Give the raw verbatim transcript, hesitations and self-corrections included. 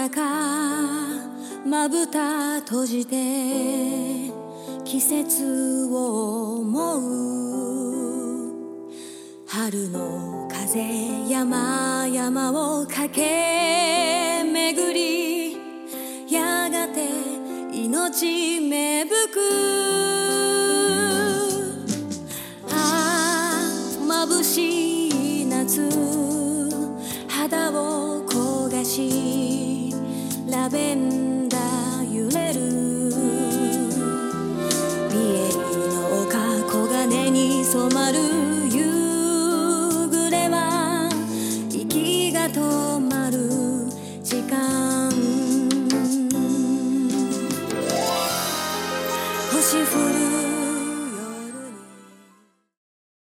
中まぶた閉じて季節を思う。春の風山々を駆け巡り、やがて命芽吹く。